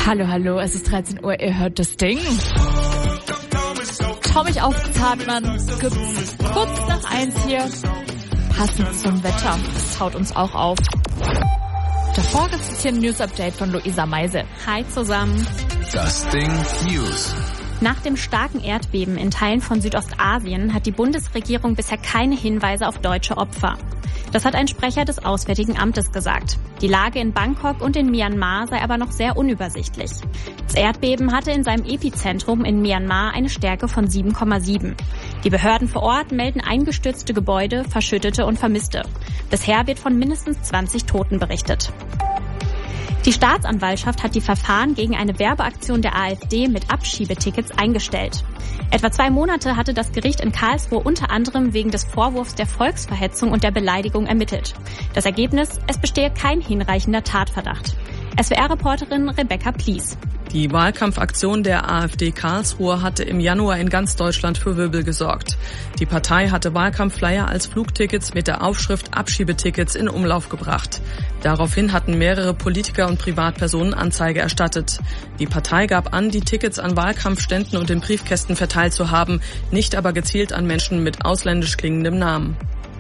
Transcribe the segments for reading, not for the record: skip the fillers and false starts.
Hallo, es ist 13 Uhr, ihr hört das Ding. Schau mich auf, Zartmann, gibt's kurz nach 1 hier. Passend zum Wetter, das haut uns auch auf. Davor gibt es hier ein News-Update von Luisa Meise. Hi zusammen. Das Ding News. Nach dem starken Erdbeben in Teilen von Südostasien hat die Bundesregierung bisher keine Hinweise auf deutsche Opfer. Das hat ein Sprecher des Auswärtigen Amtes gesagt. Die Lage in Bangkok und in Myanmar sei aber noch sehr unübersichtlich. Das Erdbeben hatte in seinem Epizentrum in Myanmar eine Stärke von 7,7. Die Behörden vor Ort melden eingestürzte Gebäude, Verschüttete und Vermisste. Bisher wird von mindestens 20 Toten berichtet. Die Staatsanwaltschaft hat die Verfahren gegen eine Werbeaktion der AfD mit Abschiebetickets eingestellt. Etwa 2 Monate hatte das Gericht in Karlsruhe unter anderem wegen des Vorwurfs der Volksverhetzung und der Beleidigung ermittelt. Das Ergebnis: Es bestehe kein hinreichender Tatverdacht. SWR-Reporterin Rebecca Plies. Die Wahlkampfaktion der AfD Karlsruhe hatte im Januar in ganz Deutschland für Wirbel gesorgt. Die Partei hatte Wahlkampfflyer als Flugtickets mit der Aufschrift Abschiebetickets in Umlauf gebracht. Daraufhin hatten mehrere Politiker und Privatpersonen Anzeige erstattet. Die Partei gab an, die Tickets an Wahlkampfständen und in Briefkästen verteilt zu haben, nicht aber gezielt an Menschen mit ausländisch klingendem Namen.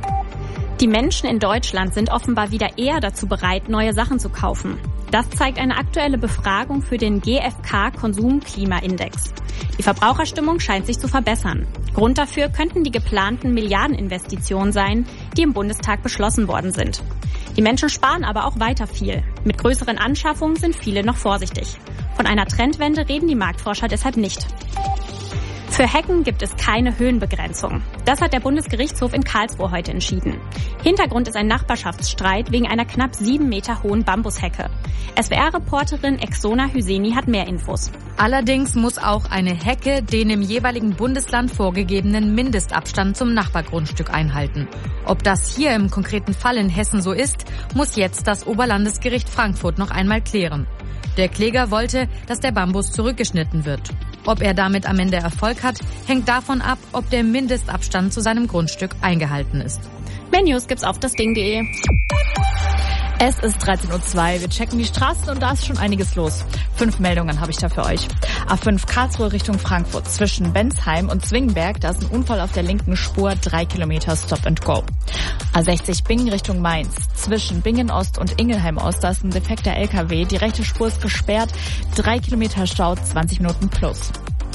Die Menschen in Deutschland sind offenbar wieder eher dazu bereit, neue Sachen zu kaufen. Das zeigt eine aktuelle Befragung für den GfK-Konsum-Klima-Index. Die Verbraucherstimmung scheint sich zu verbessern. Grund dafür könnten die geplanten Milliardeninvestitionen sein, die im Bundestag beschlossen worden sind. Die Menschen sparen aber auch weiter viel. Mit größeren Anschaffungen sind viele noch vorsichtig. Von einer Trendwende reden die Marktforscher deshalb nicht. Für Hecken gibt es keine Höhenbegrenzung. Das hat der Bundesgerichtshof in Karlsruhe heute entschieden. Hintergrund ist ein Nachbarschaftsstreit wegen einer knapp 7 Meter hohen Bambushecke. SWR-Reporterin Exona Hüseni hat mehr Infos. Allerdings muss auch eine Hecke den im jeweiligen Bundesland vorgegebenen Mindestabstand zum Nachbargrundstück einhalten. Ob das hier im konkreten Fall in Hessen so ist, muss jetzt das Oberlandesgericht Frankfurt noch einmal klären. Der Kläger wollte, dass der Bambus zurückgeschnitten wird. Ob er damit am Ende Erfolg hat, hängt davon ab, ob der Mindestabstand zu seinem Grundstück eingehalten ist. Mehr News gibt's auf dasding.de. Es ist 13.02 Uhr, wir checken die Straßen und da ist schon einiges los. 5 Meldungen habe ich da für euch. A5 Karlsruhe Richtung Frankfurt zwischen Bensheim und Zwingenberg, da ist ein Unfall auf der linken Spur, 3 Kilometer Stop and Go. A60 Bingen Richtung Mainz zwischen Bingen Ost und Ingelheim Ost, da ist ein defekter LKW, die rechte Spur ist gesperrt, 3 Kilometer Stau, 20 Minuten plus.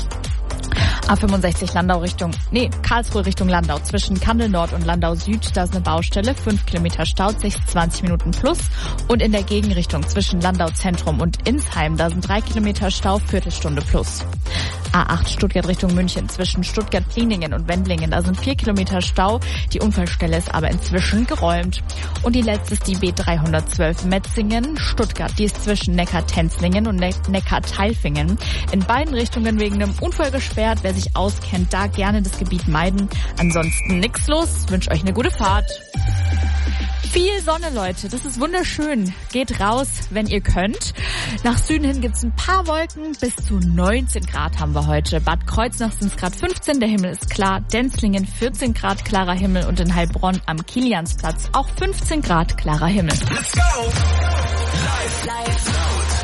A65 Karlsruhe Richtung Landau zwischen Kandel Nord und Landau Süd, da ist eine Baustelle, 5 Kilometer Stau, 20 Minuten plus. Und in der Gegenrichtung zwischen Landau Zentrum und Insheim, da sind 3 Kilometer Stau, Viertelstunde plus. A8 Stuttgart Richtung München zwischen Stuttgart-Pliningen und Wendlingen, da sind 4 Kilometer Stau, die Unfallstelle ist aber inzwischen geräumt. Und die letzte ist die B312 Metzingen-Stuttgart, die ist zwischen Neckar-Tenzlingen und Neckar-Tailfingen. In beiden Richtungen wegen einem Unfall gesperrt. Wer sich auskennt, da gerne das Gebiet meiden. Ansonsten nix los. Wünsche euch eine gute Fahrt. Viel Sonne, Leute. Das ist wunderschön. Geht raus, wenn ihr könnt. Nach Süden hin gibt's ein paar Wolken. Bis zu 19 Grad haben wir heute. Bad Kreuznach sind es gerade 15. Der Himmel ist klar. Denzlingen 14 Grad klarer Himmel. Und in Heilbronn am Kiliansplatz auch 15 Grad klarer Himmel. Let's go! Live.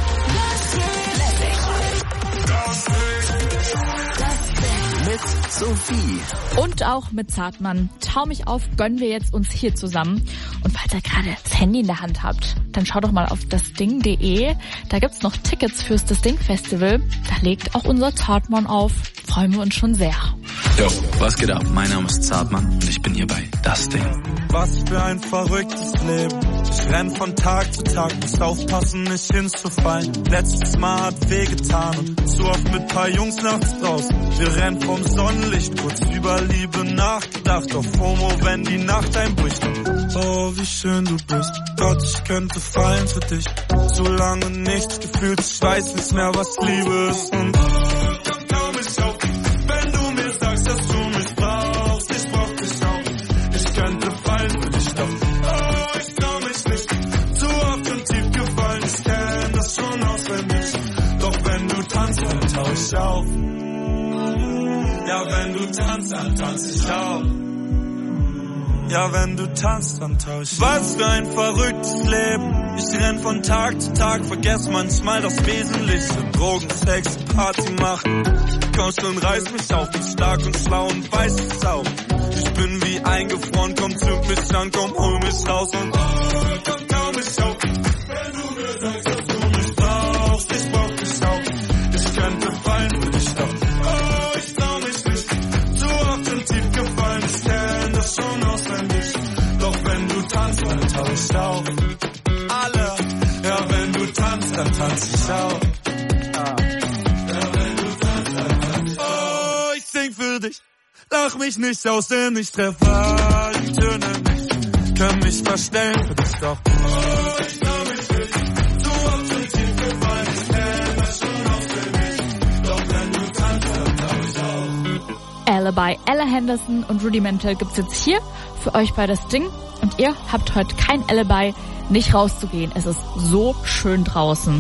Mit Sophie. Und auch mit Zartmann. Schau mich auf, gönnen wir jetzt uns hier zusammen. Und falls ihr gerade das Handy in der Hand habt, dann schaut doch mal auf dasding.de. Da gibt's noch Tickets fürs Das Ding Festival. Da legt auch unser Zartmann auf. Freuen wir uns schon sehr. Jo, was geht ab? Mein Name ist Zartmann und ich bin hier bei Das Ding. Was für ein verrücktes Leben. Ich renn von Tag zu Tag, muss aufpassen, nicht hinzufallen. Letztes Mal hat wehgetan und zu oft mit paar Jungs nachts draußen. Wir rennen vom Sonnenlicht, kurz über Liebe nachgedacht. Auf FOMO, wenn die Nacht einbricht. Oh, wie schön du bist. Gott, ich könnte fallen für dich. Zu lange nichts gefühlt, ich weiß nicht mehr, was Liebe ist. Und dann trau mich auf, wenn du mir sagst, dass du mich brauchst. Ich brauch dich auch. Ich könnte fallen für dich, doch oh, ich trau mich nicht. Zu oft und tief gefallen, ich kenn das schon auswendig. Doch wenn du tanzt, dann tau ich auf. Ja, wenn du tanzt, dann tanz ich auch. Ja, wenn du tanzt, dann tausch. Was für ein verrücktes Leben. Ich renn von Tag zu Tag, vergess manchmal das Wesentliche. Drogen, Sex, Party machen. Komm schon, reiß mich auf, bin stark und schlau und weiß es auch. Ich bin wie eingefroren, komm, zünd mich an, komm, hol mich raus und komm, kaum mich auf. Wenn du mir sagst, dass du mich brauchst, ich brauch dich auch. Ich könnte fallen für dich doch. Oh, ich trau mich nicht. Zu oft in tief gefallen, ich kenn das schon auswendig. Doch wenn du tanzt, dann tau ich auf. Alle, ja, wenn du tanzt, dann tanz ich auch. Für dich, lach mich nicht aus, denn ich treffe die Töne nicht. Kann mich verstellen für dich doch. Oh, ich trau mich nicht. Du hast schon tief gefallen, ich kenn das schon auswendig. Doch wenn du tanzt, dann trau ich auch. Alibi, Ella Henderson und Rudimental gibt's jetzt hier für euch bei das Ding. Und ihr habt heute kein Alibi, nicht rauszugehen. Es ist so schön draußen.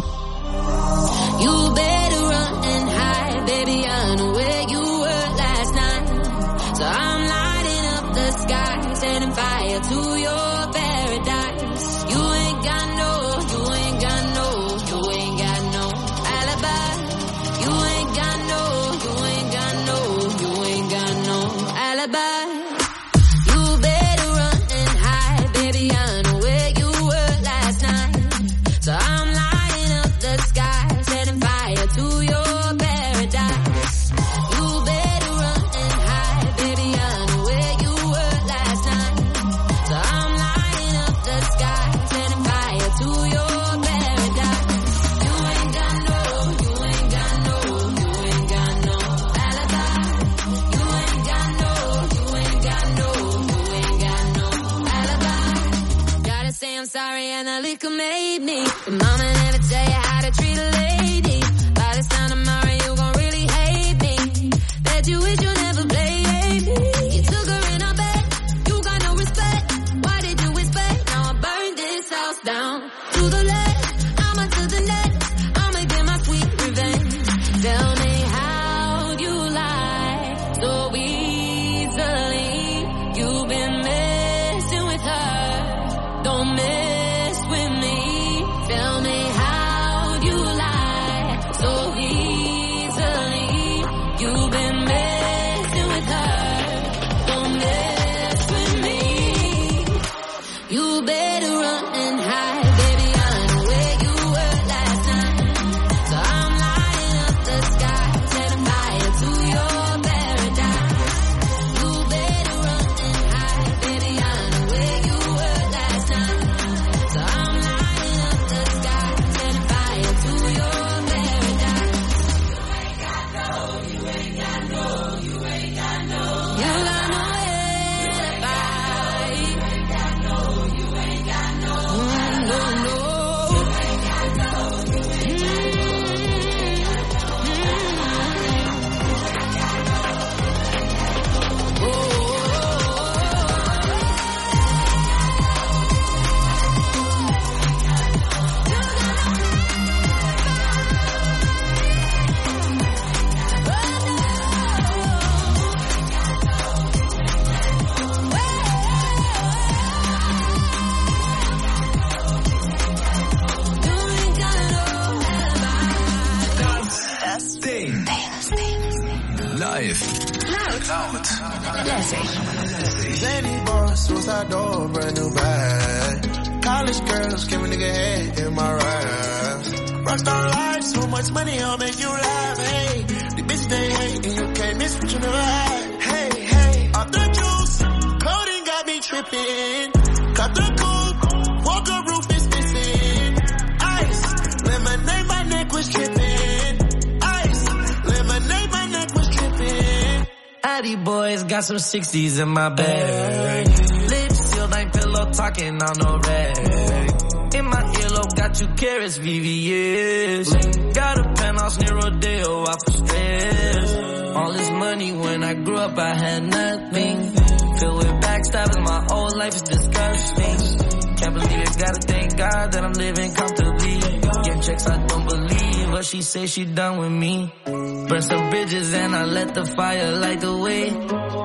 You better run and hide, baby, I know where you were last night. So I'm lighting up the sky, setting fire to your paradise. You ain't got no, you ain't got no, you ain't got no alibi. You ain't got no, you ain't got no, you ain't got no alibi. You better run and hide, baby, I know where you were last night. So I'm lighting up the sky, setting fire to your paradise. You better run and hide, baby, I know where you were last night. So I'm lighting up the sky, setting fire to your paradise. You ain't got no, you ain't got no, you ain't got no alibi. You ain't got no, you ain't got no, you ain't got no alibi. Gotta say I'm sorry and the liquor made me. But mama never tell you how to treat a lady. By this time tomorrow you gon' really hate me. Bet you wish you never played me. You took her in her bed, you got no respect. Why did you expect? Now I burned this house down. To the left, I'ma to the next. I'ma get my sweet revenge. Tell me how you lie so easily. You've been messing with her. Don't mess with me. Tell me how you lie so easily. You've been messing with her. Don't mess with me. You better run and hide, baby, I know where you were last night. So I'm lighting up the sky, setting fire to your paradise. You better run and hide, baby, I know where you were last night. So I'm lighting up the sky, setting fire to your paradise. You ain't got no, you ain't got no, you ain't got no. You got no alibi. You ain't got no, you ain't got no. No, no. You ain't got no, you ain't got no. Oh. Live. Laut. Lady boss, suicide door, brand new bag. College girls, give a nigga head in my raps. Rockstar life, so much money, I'll make you laugh. Hey, the bitch they hate, and you can't miss what you never had. Hey, hey, off the juice, coding got me tripping. Cut the coupe, walker roof is missing. Ice, lemonade, my neck was tripping. Ice, lemonade, my neck was tripping. Addy boys got some 60s in my bag. Lips sealed, ain't pillow talking on no rag. In my earlobe, got 2 carats, VVS. Got a penthouse near Rodeo, out for stress. All this money, when I grew up, I had nothing. Filled with backstabbing, my whole life is disgusting. Can't believe it, gotta thank God that I'm living comfortably. Getting checks, I don't believe, but she say she done with me. Burn some bridges and I let the fire light the way.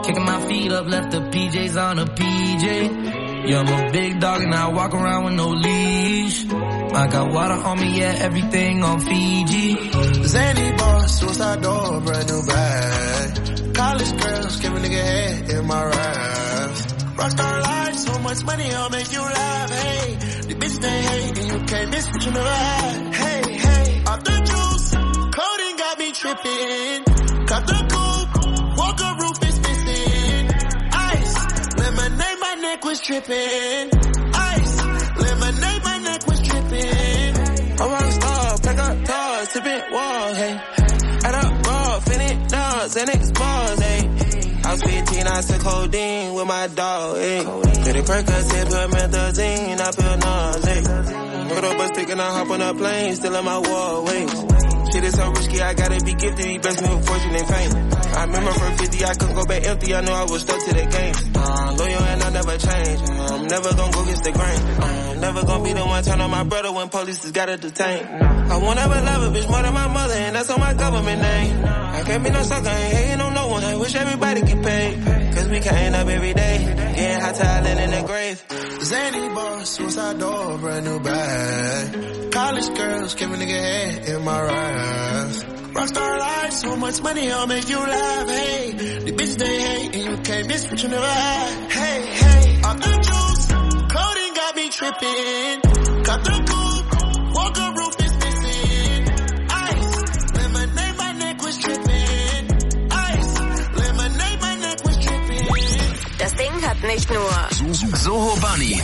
Kicking my feet up, left the PJs on a PJ. Yeah, I'm a big dog and I walk around with no leash. I got water on me, yeah, everything on Fiji. Zany boss, suicide door, brand new bag. College girls, give a nigga head in my raps. Rockstar life, so much money, I'll make you laugh. Hey, the bitch they hate, and you can't miss what you never had. Hey, hey, off the juice, coding got me tripping. Cut the coupe, walker roof is missing. Ice, lemonade, my neck was tripping. Ice, lemonade, my neck was tripping. I'm a rockstar, pack up doors, tipping walls, hey. Add up raw, finish dogs, and expose, hey. I was 15, I took codeine with my dog, hey. Did it Percocet, put methazine, I feel nauseous. Put up a stick and I hop on a plane, still in my wallways. Shit is so risky, I gotta be gifted, he blessed me with fortune and fame. I remember from 50, I couldn't go back empty, I knew I was stuck to the game. Loyal and I never change, I'm never gonna go against the grain. I'm never gonna be the one turn on my brother when police just gotta detain. I won't ever love a bitch more than my mother, and that's on my government name. I can't be no sucker, I ain't hating on no one, I wish everybody get paid. Cause we can't up every day, getting hot talent in the grave. Zany boss, suicide door, brand new bag. College girls, give a nigga head in my raps. Rockstar life, so much money, I'll make you laugh. Hey, the bitch they hate, and you can't miss what you never had. Hey, hey, off the juice, coding got me tripping. Got the coupe, walker roof is missing. Ice, lemonade, my neck was tripping. Ice, lemonade, my neck was tripping. Das Ding hat nicht nur Soho Bunny.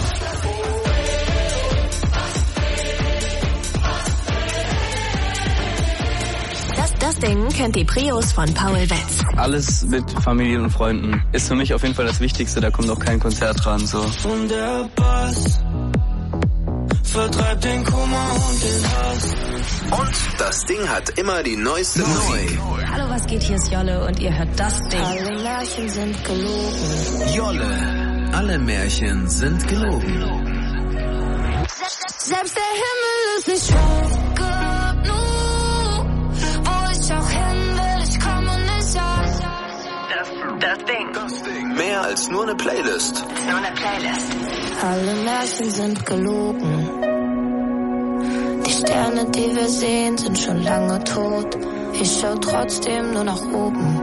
Das Ding kennt die Prios von Paul Wetz. Alles mit Familien und Freunden ist für mich auf jeden Fall das Wichtigste, da kommt auch kein Konzert dran. So. Und der Bass vertreibt den Kummer und den Hass. Und das Ding hat immer die neueste Musik. Hallo, was geht? Hier ist Jolle und ihr hört das Ding. Alle Märchen sind gelogen. Jolle, alle Märchen sind gelogen. Selbst der Himmel ist nicht hoch genug. Wo ich auch hin will, ich komme nicht an. Das Ding. Mehr als nur eine Playlist. Alle Märchen sind gelogen. Die Sterne, die wir sehen, sind schon lange tot. Ich schau trotzdem nur nach oben.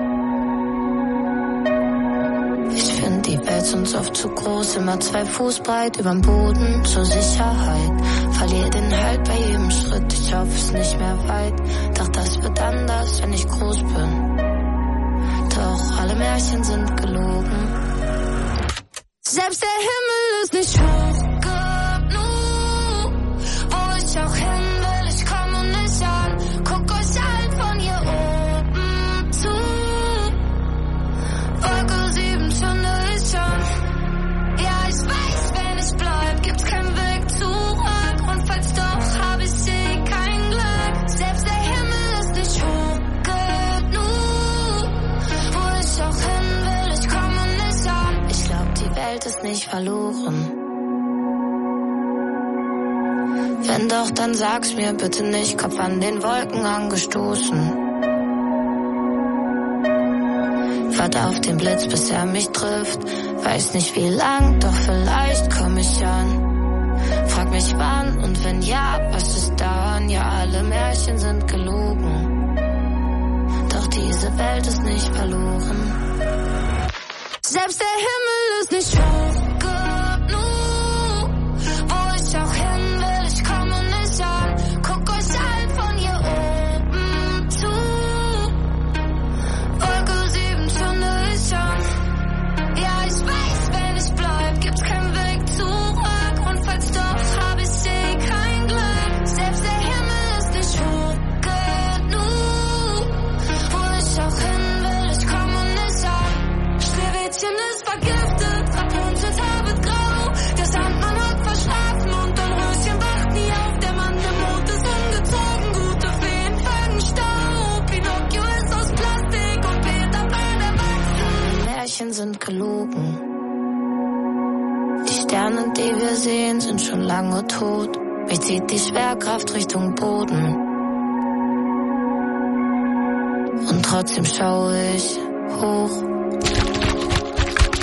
Ich find die Welt uns oft zu groß, immer 2 Fuß breit überm Boden zur Sicherheit. Verlier den Halt bei jedem Schritt, ich hoffe es nicht mehr weit. Doch das wird anders, wenn ich groß bin. Doch alle Märchen sind gelogen. Selbst der Himmel ist nicht hoch genug. Wo ich auch hin will, ich komme nicht an. Guck euch allen von hier oben zu. Wolke 7 zünde ich an. Ja, ich weiß, wenn ich bleib, gibt's keinen Weg zurück. Und falls doch, hab ich kein Glück. Selbst der Himmel ist nicht hoch genug. Wo ich auch hin will, ich komme nicht an. Ich glaub, die Welt ist nicht verloren. Wenn doch, dann sag's mir bitte nicht, Kopf an den Wolken angestoßen. Warte auf den Blitz, bis er mich trifft. Weiß nicht wie lang, doch vielleicht komm ich an. Frag mich wann und wenn ja, was ist dann? Ja, alle Märchen sind gelogen. Doch diese Welt ist nicht verloren. Selbst der Himmel ist nicht hoch genug. Wo ich auch hin will, ich komme nicht an. Guck euch allen von hier oben zu. Wolke 7 zünde ich an. Ja, ich weiß, wenn ich bleib, gibt's keinen Weg zurück. Und falls doch, hab ich kein Glück. Selbst der Himmel ist nicht hoch genug. Wo ich auch hin will, ich komme nicht an. Schneewittchen ist vergiftet, Rapunzel wird grau. Der Sandmann hat verschlafen und Dornröschen wacht nie auf. Der Mann im Mond ist umgezogen, gute Feen fangen Staub. Pinocchio ist aus Plastik und Peter Pan erwachsen. Die Märchen sind gelogen. Die Sterne, die wir sehen, sind schon lange tot. Mich zieht die Schwerkraft Richtung Boden. Und trotzdem schaue ich hoch.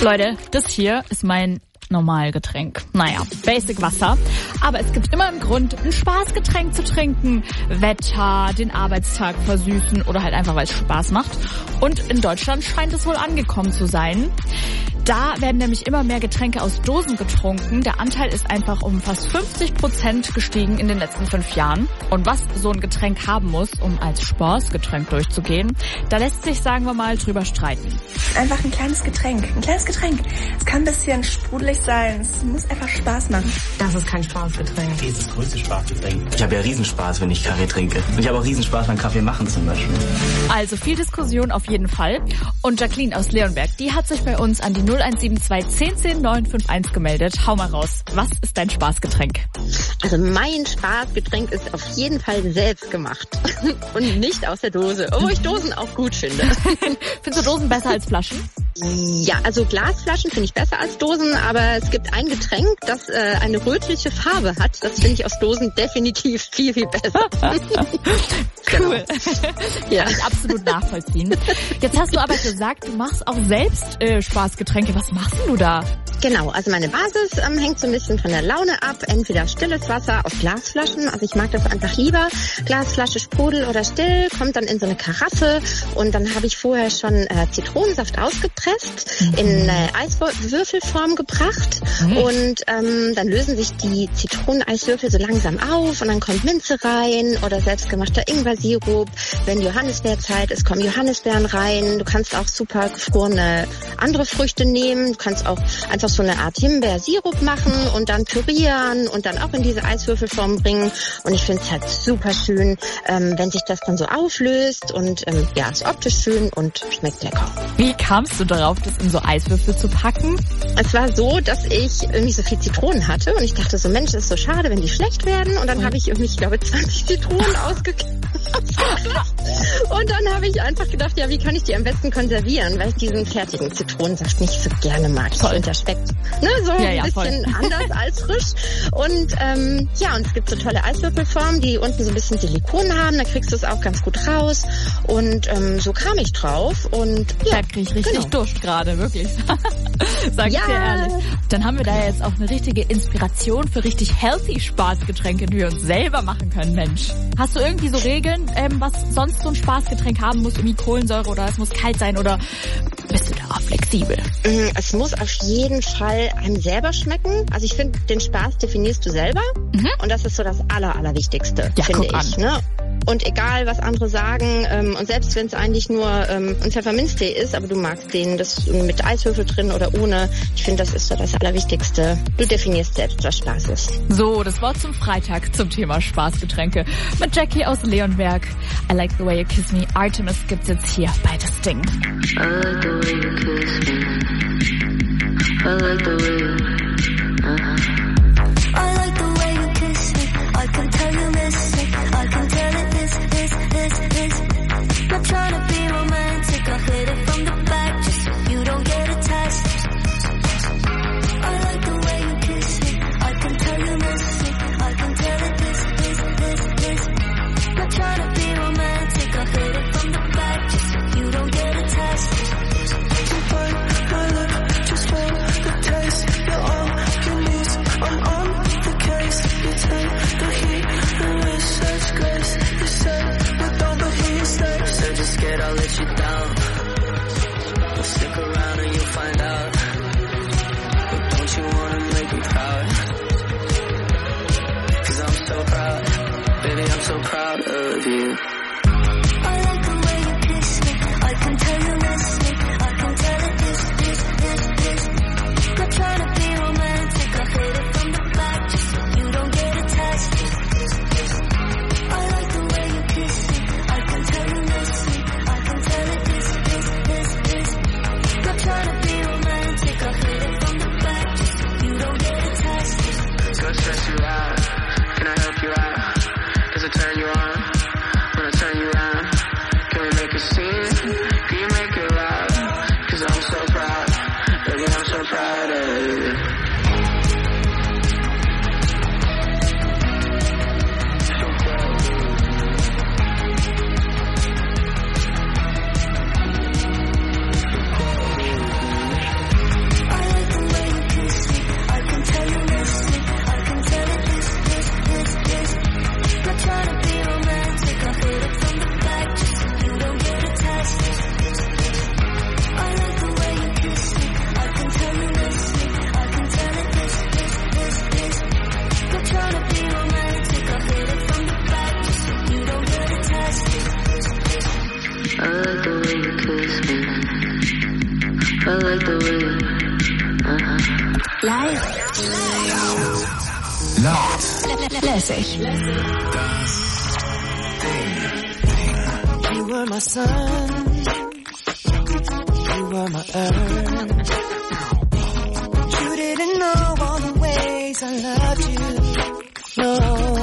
Leute, das hier ist mein Normalgetränk. Naja, Basic Wasser. Aber es gibt immer einen Grund, ein Spaßgetränk zu trinken. Wetter, den Arbeitstag versüßen oder halt einfach, weil es Spaß macht. Und in Deutschland scheint es wohl angekommen zu sein. Da werden nämlich immer mehr Getränke aus Dosen getrunken. Der Anteil ist einfach um fast 50% gestiegen in den letzten 5 Jahren. Und was so ein Getränk haben muss, um als Spaßgetränk durchzugehen, da lässt sich, sagen wir mal, drüber streiten. Einfach ein kleines Getränk. Ein kleines Getränk. Es kann ein bisschen sprudelig sein. Es muss einfach Spaß machen. Das ist kein Spaßgetränk. Das ist das größte Spaßgetränk. Ich habe ja Riesenspaß, wenn ich Kaffee trinke. Und ich habe auch Riesenspaß beim Kaffee machen zum Beispiel. Also viel Diskussion auf jeden Fall. Und Jacqueline aus Leonberg, die hat sich bei uns an die 0172 1010 951 gemeldet. Hau mal raus. Was ist dein Spaßgetränk? Also mein Spaßgetränk ist auf jeden Fall selbst gemacht. Und nicht aus der Dose. Obwohl ich Dosen auch gut finde. Findest du Dosen besser als Flaschen? Ja, also Glasflaschen finde ich besser als Dosen, aber es gibt ein Getränk, das eine rötliche Farbe hat. Das finde ich aus Dosen definitiv viel, viel besser. Cool. Ja. Kann ich absolut nachvollziehen. Jetzt hast du aber gesagt, du machst auch selbst Spaßgetränke. Was machst du da? Genau, also meine Basis hängt so ein bisschen von der Laune ab. Entweder stilles Wasser aus Glasflaschen, also ich mag das einfach lieber. Glasflasche Sprudel oder still, kommt dann in so eine Karaffe und dann habe ich vorher schon Zitronensaft ausgepresst, in Eiswürfelform gebracht und dann lösen sich die Zitroneneiswürfel so langsam auf und dann kommt Minze rein oder selbstgemachter Ingwersirup. Wenn Johannisbeerzeit ist, kommen Johannisbeeren rein. Du kannst auch super gefrorene andere Früchte nehmen. Du kannst auch einfach so eine Art Himbeersirup machen und dann pürieren und dann auch in diese Eiswürfelform bringen. Und ich finde es halt super schön, wenn sich das dann so auflöst und ja, ist optisch schön und schmeckt lecker. Wie kamst du darauf, das in so Eiswürfel zu packen? Es war so, dass ich irgendwie so viel Zitronen hatte und ich dachte so, Mensch, das ist so schade, wenn die schlecht werden. Und dann habe ich irgendwie, ich glaube, 20 Zitronen ausgekauft. Und dann habe ich einfach gedacht, ja, wie kann ich die am besten konservieren, weil ich diesen fertigen Zitronensaft nicht so gerne mag. Ich finde, der schmeckt so ein bisschen anders als frisch. Und ja, und es gibt so tolle Eiswürfelformen, die unten so ein bisschen Silikon haben. Da kriegst du es auch ganz gut raus. Und so kam ich drauf. Und ja, da krieg ich richtig Durst gerade, wirklich. Sag ich dir ehrlich. Dann haben wir da jetzt auch eine richtige Inspiration für richtig healthy Spaßgetränke, die wir uns selber machen können, Mensch. Hast du irgendwie so Regeln, was sonst so ein Spaßgetränk haben muss? Irgendwie Kohlensäure oder es muss kalt sein oder bist du da flexibel? Es muss auf jeden Fall einem selber schmecken. Also ich finde, den Spaß definierst du selber. Und das ist so das Allerwichtigste, finde ich. Ne? Und egal, was andere sagen, und selbst wenn es eigentlich nur ein Pfefferminztee ist, aber du magst den, das mit Eiswürfel drin oder ohne, ich finde, das ist so das Allerwichtigste. Du definierst selbst, was Spaß ist. So, das Wort zum Freitag zum Thema Spaßgetränke mit Jackie aus Leonberg. I like the way you kiss me. Artemis gibt's jetzt hier bei Das Ding. I like the way you kiss me. I like the way I like the way you kiss me. I can tell you miss me. I can tell it this. Not trying to be romantic. I hit it from the back just so you don't get attached. I like the way you kiss me. I can tell you miss me. I can tell it this. Not trying to be romantic. I hit it from the back just so you don't get attached. Just want the taste. You're all you need. I'm on the case. You take the heat. And with such grace. You said we don't, but he stays. Said you're scared I'll let you down. Well, stick around and you'll find out. But don't you wanna make me proud? 'Cause I'm so proud. Baby, I'm so proud of you. I like the way you kiss me. I can tell you miss me. speak. I like the way. Live. Laut. Lässig. You were my sun. You were my earth. You didn't know all the ways I loved you. No.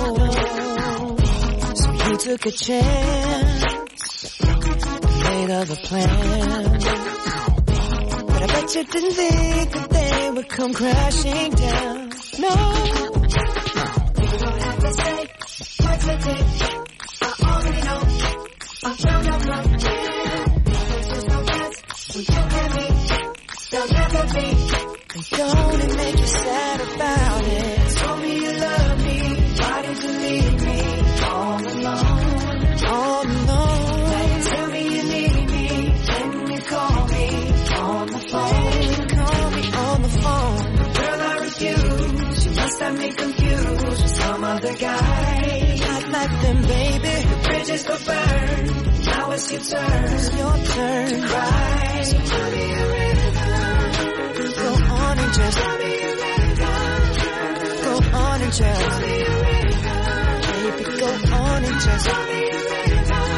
So you took a chance. Made other plans. But I bet you didn't think that they would come crashing down. No. You don't have to say what you did. I already know. I found out from here. There's just no chance when you and me. There'll never be. And don't it make you sad about it? Told me you love me. Why did you leave me all alone? All alone. Tell me you need me. Can you call me on the phone? Call me on the phone. Girl, I refuse. You must have me confused with some other guy. Not like them, baby. The bridges go burn. Now it's your turn. It's your turn to cry. So tell me a rhythm. Go on and just tell me a rhythm. Go on and just tell me a rhythm. Baby, go on and just tell me a rhythm.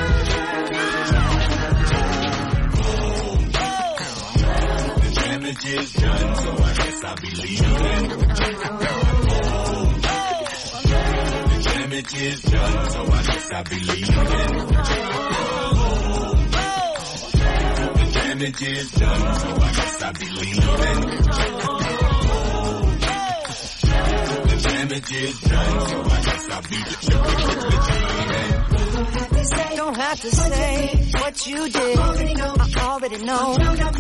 The damage is done, so I guess I'll be leaving. The damage is done, so I guess I'll be leaving. The damage is done, so I guess I'll be leaving. The damage is done, so I guess I'll be leaving. Don't have to say what you did. I already know.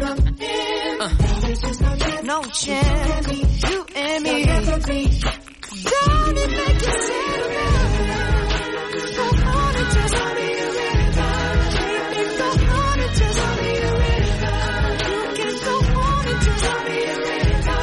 No chance, you and me. Don't it make you sad? Go on and just tell me a rhythm. Baby, go on and just tell me a rhythm. You can go on and just tell me a rhythm.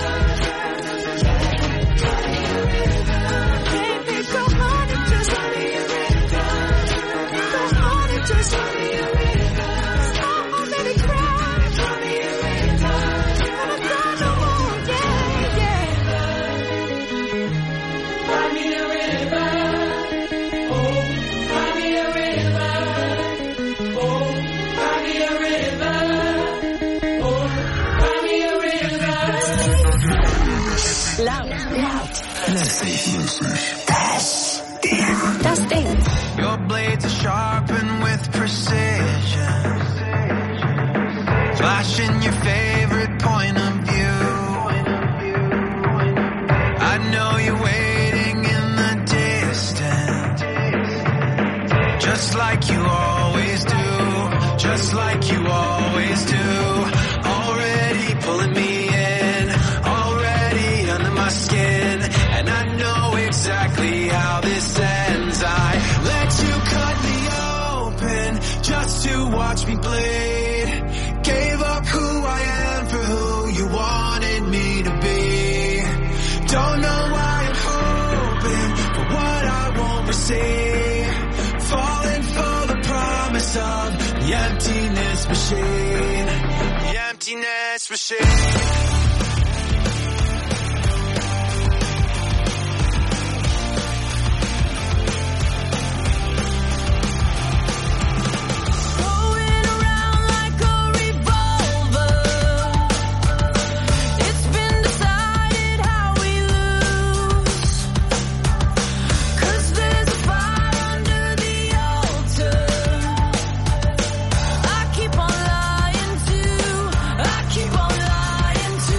Baby, go on and just tell me a rhythm. Go on and just tell me a rhythm. I already cried. Tell me a rhythm. And I cry no more, yeah, yeah. Find me a river. Oh, find me a river. Oh, find me a river. Oh, find me a river. Laut. Lässig. Das Ding. Your blades are sharpened with precision. Flashing your favorite point of view. I know you're waiting in the distance. Just like you always do. Just like you always do. Already pulling me in. Already under my skin. And I know exactly how this ends. I let you cut me open just to watch me bleed. Gave up who I am for who you wanted me to be. Don't know why I'm hoping for what I won't receive. Falling for the promise of the emptiness machine. The emptiness machine. I keep on lying to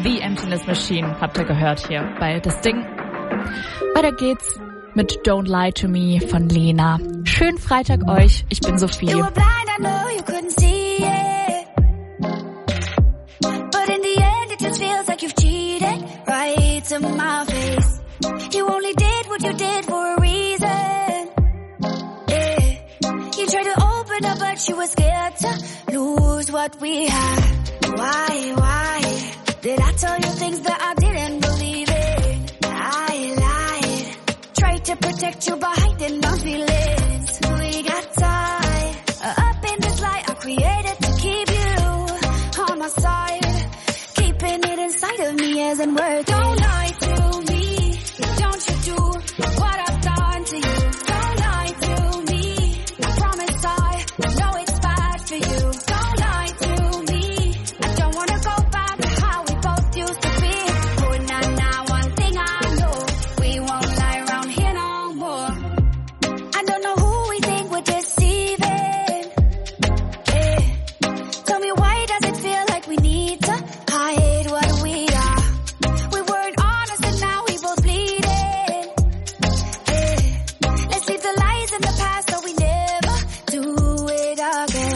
The Emptiness Machine habt ihr gehört hier bei Das Ding. Weiter geht's mit Don't Lie to Me von Lena. Schönen Freitag euch, ich bin Sophie. You were blind, I know you couldn't see it. But in the end it just feels like you've cheated right to my face. You only did what you did for a reason. Yeah. You tried to open up but you were scared to lose what we had. Why did I tell you things that I didn't believe in? I lied, tried to protect you by hiding my feelings. We got tied up in this light I created to keep you on my side, keeping it inside of me isn't worth it. Don't lie to me, don't you do what I've done to you. Don't lie to me, I promise I know it's bad for you. Don't lie to me, I don't wanna go back to how we both used to be. Oh, nah, one thing I know, we won't lie around here no more. I don't know who we think we're deceiving. Yeah. Tell me why does it feel like we need to hide what we are? We weren't honest and now we both bleeding. Yeah. Let's leave the lies in the past so we never do it again.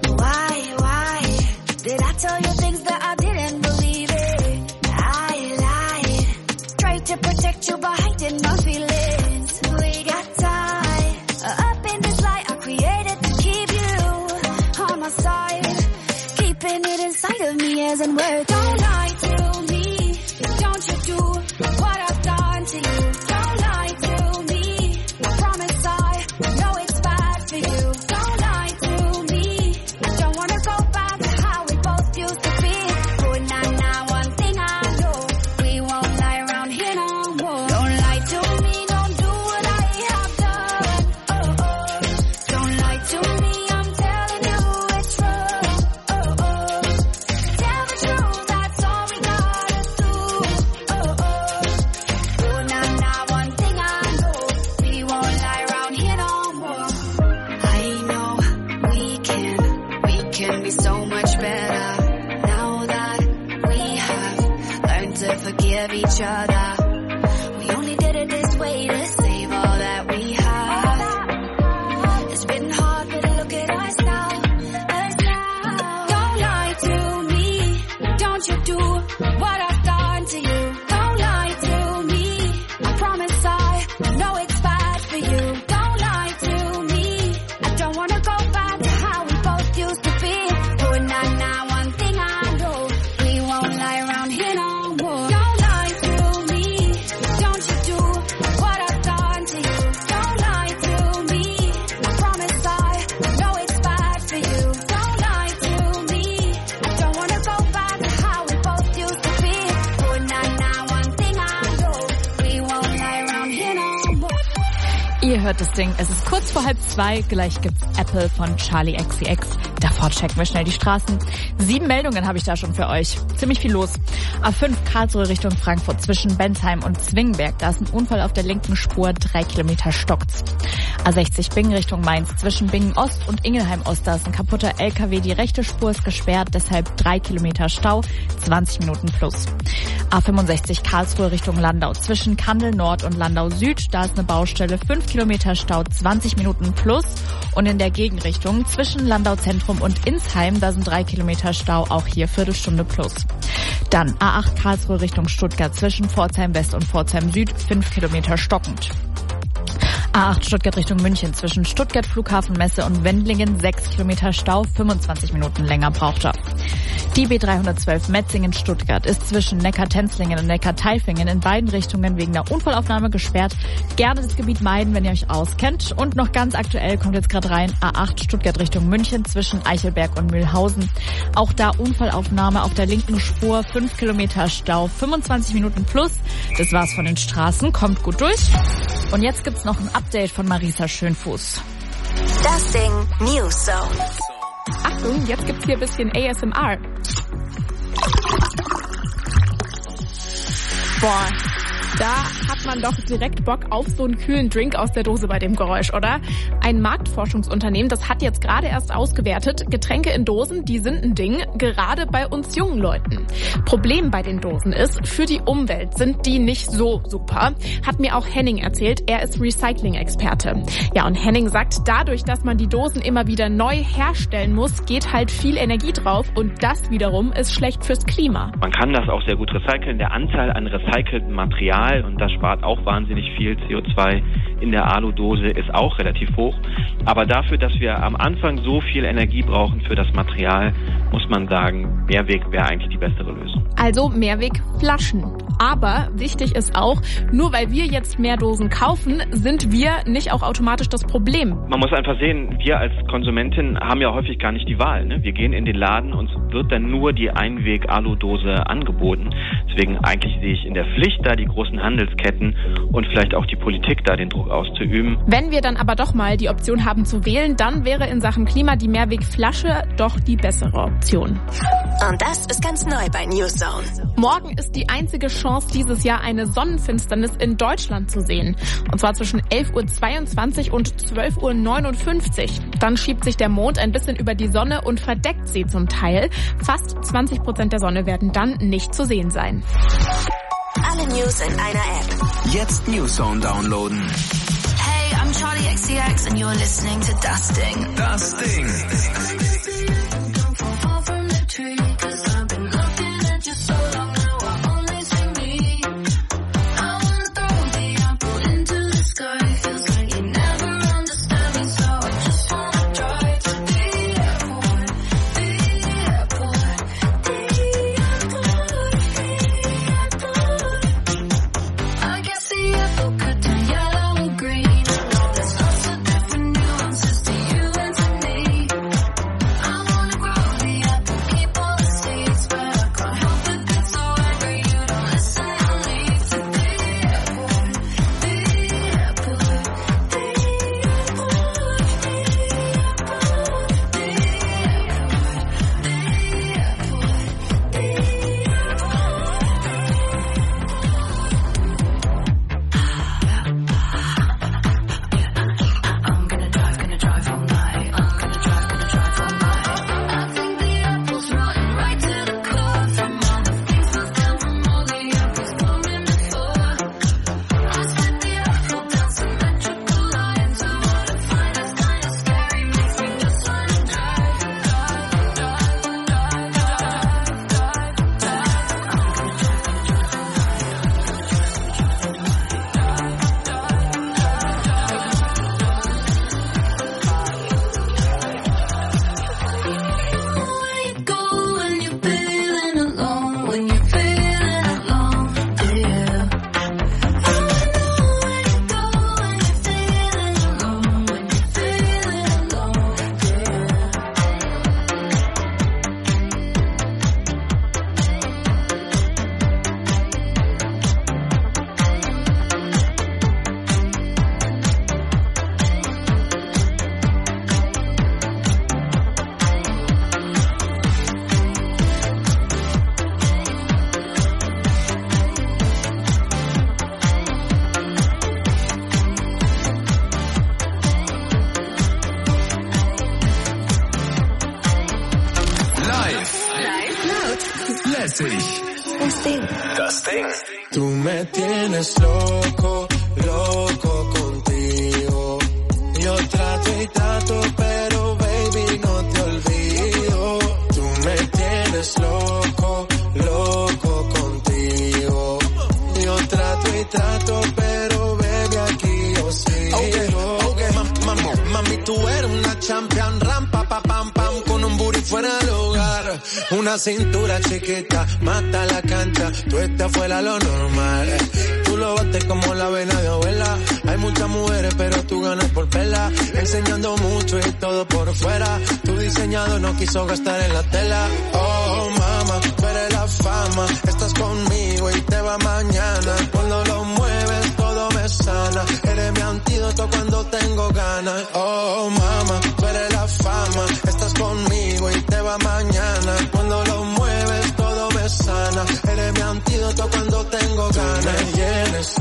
Why did I tell you things that I didn't believe in? I lied, tried to protect you by hiding my feelings. We got tied up in this light I created to keep you on my side, keeping it inside of me isn't worth. Don't lie to me, don't you do what I've done to you. Don't lie to me, I promise I know it's bad for you. Don't lie to me, I don't wanna go back to how we both used to be. Oh, nah, one thing I know, we won't lie around here no more. Don't lie to me, don't do what I have done. Oh, don't lie to me, I'm telling you it's wrong. Oh, tell the truth, that's all we gotta do. Oh, nah, one thing I know, we won't lie around here no more. I know we can be so much better now that we have learned to forgive each other. We only did it this way to save all that we have. It's been hard, but look at us now. Don't lie to me, don't you do what I've done to you. Don't lie to me, I promise I know it's bad for you. Don't lie to me, I don't wanna go back to how we both used to be. Oh, nah, one thing I know, we won't lie around here no more. Don't lie to me, don't you do what I've done to you. Don't lie to me, I promise I know it's bad for you. Don't lie to me, I don't wanna go back to how we both used to be. Oh, nah, one thing I know, we won't lie around here no more. Ihr hört das Ding, es ist kurz vor 1:30, gleich gibt's Apple von Charlie XCX. Davor checken wir schnell die Straßen. 7 Meldungen habe ich da schon für euch. Ziemlich viel los. A5 Karlsruhe Richtung Frankfurt zwischen Bensheim und Zwingenberg. Da ist ein Unfall auf der linken Spur, 3 Kilometer stockt's. A60 Bingen Richtung Mainz zwischen Bingen Ost und Ingelheim Ost. Da ist ein kaputter LKW, die rechte Spur ist gesperrt, deshalb 3 Kilometer Stau, 20 Minuten plus. A65 Karlsruhe Richtung Landau zwischen Kandel Nord und Landau Süd. Da ist eine Baustelle, 5 Kilometer Stau, 20 Minuten plus. Und in der Gegenrichtung zwischen Landau Zentrum und Insheim, da sind 3 Kilometer Stau, auch hier Viertelstunde plus. Dann A8 Karlsruhe Richtung Stuttgart zwischen Pforzheim West und Pforzheim Süd, 5 Kilometer stockend. A8 Stuttgart Richtung München zwischen Stuttgart Flughafen Messe und Wendlingen 6 Kilometer Stau, 25 Minuten länger braucht er. Die B312 Metzingen-Stuttgart ist zwischen Neckar-Tenzlingen und Neckar-Tailfingen in beiden Richtungen wegen der Unfallaufnahme gesperrt. Gerne das Gebiet meiden, wenn ihr euch auskennt. Und noch ganz aktuell kommt jetzt gerade rein A8 Stuttgart Richtung München zwischen Eichelberg und Mühlhausen. Auch da Unfallaufnahme auf der linken Spur, 5 Kilometer Stau, 25 Minuten plus. Das war's von den Straßen, kommt gut durch. Und jetzt gibt's noch ein Update von Marisa Schönfuß. Das Ding News Zone. Achtung, jetzt gibt's hier ein bisschen ASMR. Boah, Da hat man doch direkt Bock auf so einen kühlen Drink aus der Dose bei dem Geräusch, oder? Ein Marktforschungsunternehmen, das hat jetzt gerade erst ausgewertet, Getränke in Dosen, die sind ein Ding, gerade bei uns jungen Leuten. Problem bei den Dosen ist, für die Umwelt sind die nicht so super. Hat mir auch Henning erzählt, er ist Recycling-Experte. Ja, und Henning sagt, dadurch, dass man die Dosen immer wieder neu herstellen muss, geht halt viel Energie drauf und das wiederum ist schlecht fürs Klima. Man kann das auch sehr gut recyceln. Der Anteil an recyceltem Material, und das spart auch wahnsinnig viel CO2 in der Aludose, ist auch relativ hoch. Aber dafür, dass wir am Anfang so viel Energie brauchen für das Material, muss man sagen, Mehrweg wäre eigentlich die bessere Lösung. Also Mehrwegflaschen. Aber wichtig ist auch, nur weil wir jetzt mehr Dosen kaufen, sind wir nicht auch automatisch das Problem. Man muss einfach sehen, wir als Konsumentin haben ja häufig gar nicht die Wahl. Ne? Wir gehen in den Laden, uns wird dann nur die Einweg-Aludose angeboten. Deswegen eigentlich sehe ich in der Pflicht, da die großen Handelsketten und vielleicht auch die Politik da den Druck auszuüben. Wenn wir dann aber doch mal die Option haben zu wählen, dann wäre in Sachen Klima die Mehrwegflasche doch die bessere Option. Und das ist ganz neu bei Newszone. Morgen ist die einzige Chance dieses Jahr, eine Sonnenfinsternis in Deutschland zu sehen. Und zwar zwischen 11:22 Uhr und 12:59 Uhr. Dann schiebt sich der Mond ein bisschen über die Sonne und verdeckt sie zum Teil. Fast 20% der Sonne werden dann nicht zu sehen sein. Alle News in einer App. Jetzt Newszone downloaden. Hey, I'm Charlie XCX and you're listening to Das Ding. Das Ding. Das Ding. Tú me tienes loco, loco contigo. Yo trato y trato, pero baby no te olvido. Tú me tienes loco, loco contigo. Yo trato y trato, pero baby aquí yo sigo. Okay. Mami, tú eres una champion, rampa, pa, pam, pam, con un booty fuera del hogar. Una cintura chiquita, mata la cancha, tú estás fuera lo normal. Tú lo bates como la vena de abuela. Hay muchas mujeres, pero tú ganas por pela. Enseñando mucho y todo por fuera. Tu diseñado no quiso gastar en la tela. Oh, mama, tú eres la fama. Estás conmigo y te va mañana. Cuando lo mueves, todo me sana. Eres mi antídoto cuando tengo ganas. Oh, mama, tú eres la fama. Estás conmigo y te va mañana. Cuando lo mueves, todo me sana. Eres mi antídoto cuando tengo ganas. Tú me tienes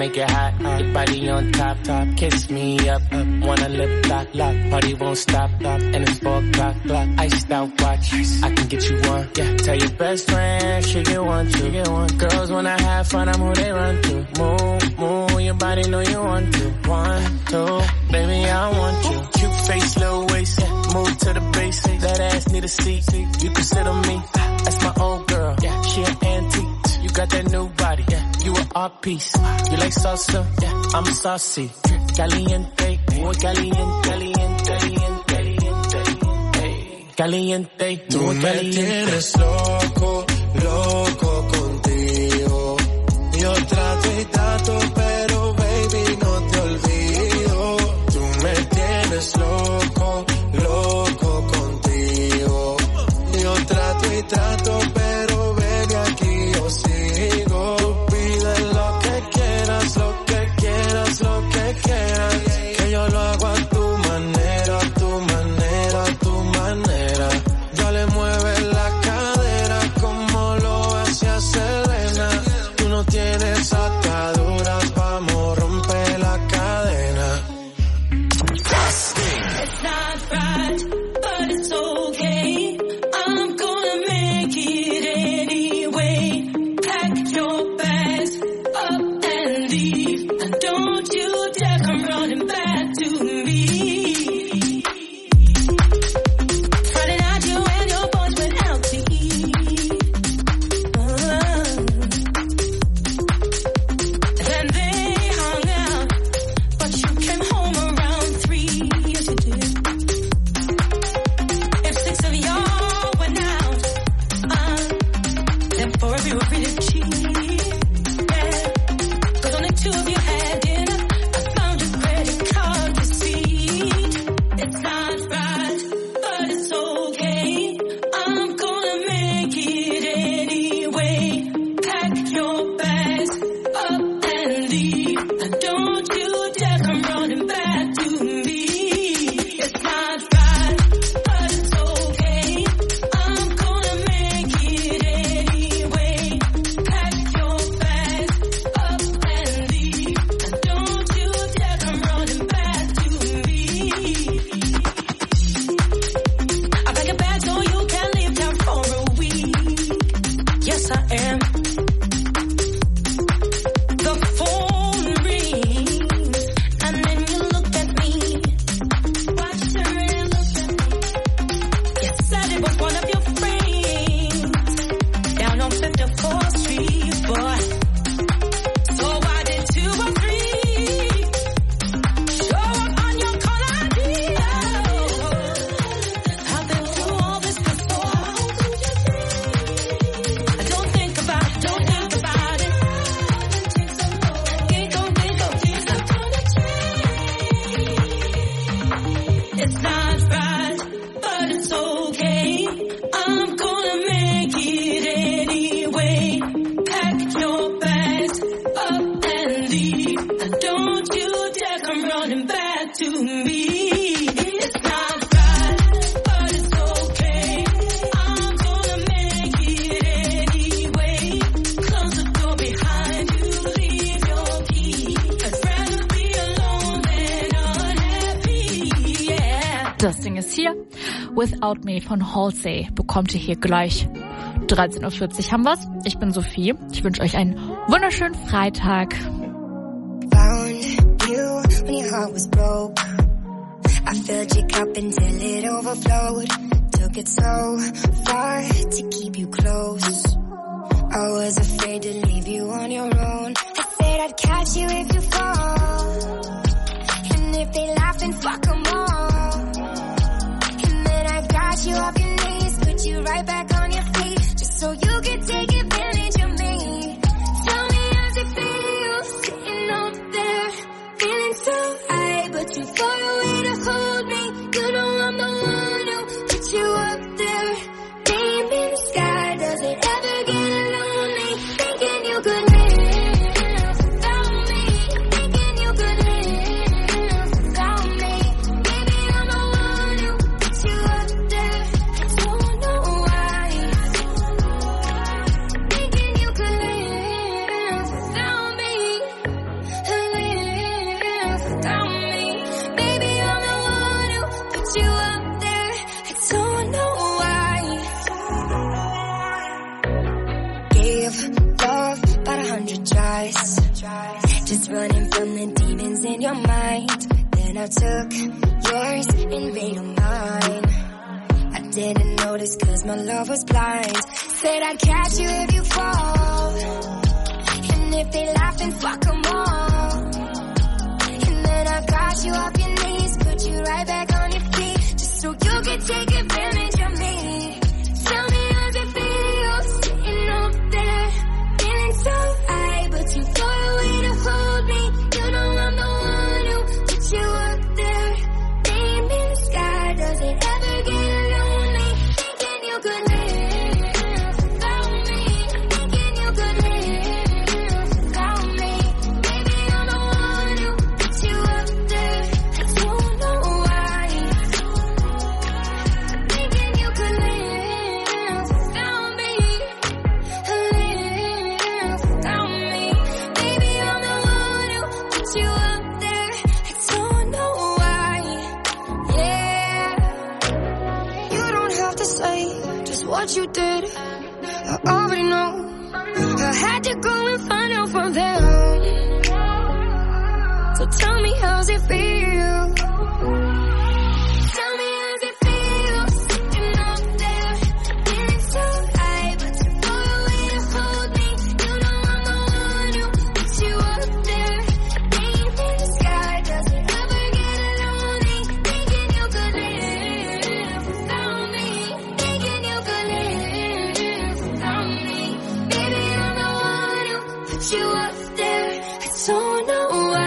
make it hot. Your body on top, kiss me up. Wanna lip lock, party won't stop, and it's 4 o'clock. Iced out watch, I can get you one. Yeah, tell your best friend she get one too. Girls wanna have fun, I'm who they run to. Move, your body know you want to. 1, 2, baby I want you. Cute face, little waist, move to the basics. That ass need a seat, you can sit on me. That's my old girl, yeah, she an antique. You got that new body, yeah, you an art piece. You like salsa, yeah, I'm saucy. Caliente, muy caliente, caliente, caliente, caliente. Tú me tienes loco, loco contigo. Yo trato y trato, pero baby no te olvido. Tú me tienes loco, loco contigo. Yo trato y trato, pero baby aquí yo sigo. Tú pides lo que quieras, lo que quieras, lo que quieras. Que yo lo hago a tu manera, a tu manera, a tu manera. Dale, mueve la cadera como lo hacía Selena. Tú no tienes ataduras, vamos, rompe la cadena. It's not right, but it's okay. I'm gonna make it anyway. Pack your bags up and leave, and don't you dare come running back to me. Friday night you and your boys went out to eat. Then they hung out, but you came home around 3. Yes you did. If 6 of y'all went out, then 4 of you were really cheap. Yeah, 'cause only 2 of you had dinner. I found your credit card receipt. It's not right, but it's okay. I'm gonna make it anyway. Pack your bags up and leave, and don't you dare come running back to me. It's not right, but it's okay. I'm gonna make it anyway. Pack your bags up and leave, and don't you dare come running back to me. I pack a bag so you can leave town for a week. Yes, I am. The phone rings, and then you look at me. Watch her and look at me. You said it was one of your friends down on 54th Street, boy. So why did 2 or 3 show up on your call ID? I've been through all this before. Don't think about it, don't think about it. Think of things I'm gonna change. It's not right, but it's okay. I'm gonna make it anyway. Pack your bags up and leave, and don't you dare come running back to me. It's not right, but it's okay. I'm gonna make it anyway. Close the door behind you, leave your key. I'd rather be alone than unhappy, yeah. Das Ding ist hier. Without Me von Halsey bekommt ihr hier gleich. 13:40 Uhr haben wir's. Ich bin Sophie. Ich wünsche euch einen wunderschönen Freitag. Found you when your heart was broke. I filled your cup until it overflowed. Took it so far to keep you close. I was afraid to leave you on your own. I said I'd catch you if you fall. And if they laugh, then fuck them all. And then I got you off your knees, put you right back on your feet, just so you could take advantage of me. Tell me how's it feel, sitting up there, feeling so high, but too far away to hold me. You know I'm the one who put you up there. Name in the sky, does it ever get lonely? Thinking you could live without me. give love about 100 tries. Just running from the demons in your mind. Then I took yours and made them mine. I didn't notice cause my love was blind. Said I'd catch you if you fall. And if they laugh and fuck them all. And then I got you off your knees, put you right back on your feet. Just so you could take advantage of me. Tell me how's it feel sitting up there, feeling so high, but you far away to hold me. You know I'm the one who put you up there. Name in the sky, does it ever get lonely? Thinking you could live without me. Thinking you could live without me. Maybe I'm the one who put you up there. I don't know why. Thinking you could live without me. Live without me. Maybe I'm the one who put you up there. I don't know why. Yeah. You don't have to say just what you did. I already know. I had to go and find out from them. So tell me how's it feel? Tell me how's it feel sitting up there, feeling so high, but too far away to hold me. You know I'm the one who put you up there. Name in the sky, does it ever get lonely? Thinking you could live without me. Thinking you could live without me. Maybe I'm the one who put you up there. I don't know why.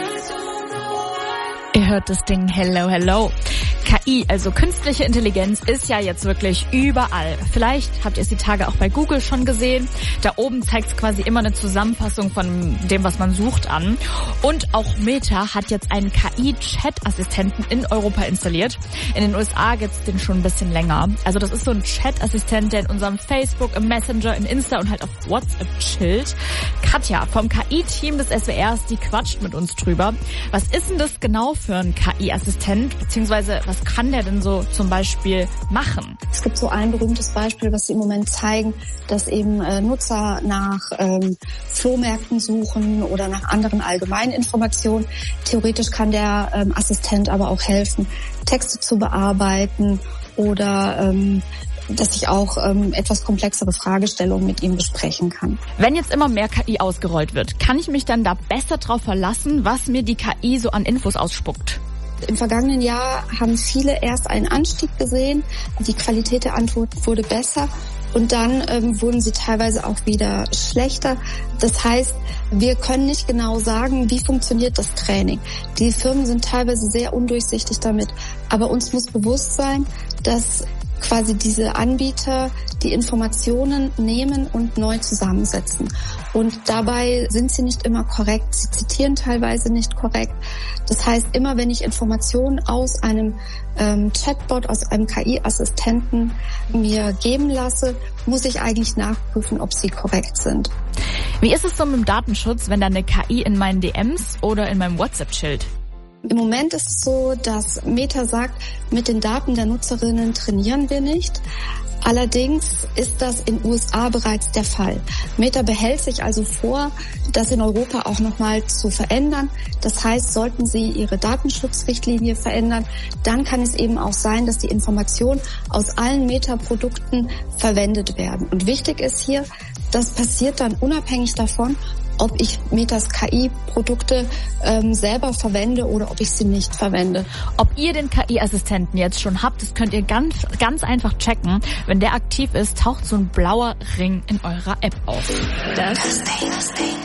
Ihr hört das Ding Hello, Hello. KI, also künstliche Intelligenz, ist ja jetzt wirklich überall. Vielleicht habt ihr es die Tage auch bei Google schon gesehen. Da oben zeigt es quasi immer eine Zusammenfassung von dem, was man sucht an. Und auch Meta hat jetzt einen KI-Chat-Assistenten in Europa installiert. In den USA gibt es den schon ein bisschen länger. Also das ist so ein Chat-Assistent, der in unserem Facebook, im Messenger, in Insta und halt auf WhatsApp chillt. Katja vom KI-Team des SWRs, die quatscht mit uns drüber. Was ist denn das genau für ein KI-Assistent, beziehungsweise was kann der denn so zum Beispiel machen? Es gibt so ein berühmtes Beispiel, was sie im Moment zeigen, dass eben Nutzer nach Flohmärkten suchen oder nach anderen allgemeinen Informationen. Theoretisch kann der Assistent aber auch helfen, Texte zu bearbeiten oder dass ich auch etwas komplexere Fragestellungen mit ihm besprechen kann. Wenn jetzt immer mehr KI ausgerollt wird, kann ich mich dann da besser drauf verlassen, was mir die KI so an Infos ausspuckt? Im vergangenen Jahr haben viele erst einen Anstieg gesehen, die Qualität der Antwort wurde besser und dann wurden sie teilweise auch wieder schlechter. Das heißt, wir können nicht genau sagen, wie funktioniert das Training. Die Firmen sind teilweise sehr undurchsichtig damit, aber uns muss bewusst sein, dass quasi diese Anbieter die Informationen nehmen und neu zusammensetzen. Und dabei sind sie nicht immer korrekt. Sie zitieren teilweise nicht korrekt. Das heißt, immer wenn ich Informationen aus einem Chatbot, aus einem KI-Assistenten mir geben lasse, muss ich eigentlich nachprüfen, ob sie korrekt sind. Wie ist es so mit dem Datenschutz, wenn da eine KI in meinen DMs oder in meinem WhatsApp chillt? Im Moment ist es so, dass Meta sagt, mit den Daten der Nutzerinnen trainieren wir nicht. Allerdings ist das in den USA bereits der Fall. Meta behält sich also vor, das in Europa auch nochmal zu verändern. Das heißt, sollten sie ihre Datenschutzrichtlinie verändern, dann kann es eben auch sein, dass die Informationen aus allen Meta-Produkten verwendet werden. Und wichtig ist hier, das passiert dann unabhängig davon, ob ich Metas KI-Produkte selber verwende oder ob ich sie nicht verwende. Ob ihr den KI-Assistenten jetzt schon habt, das könnt ihr ganz einfach checken. Wenn der aktiv ist, taucht so ein blauer Ring in eurer App auf. Das Ding.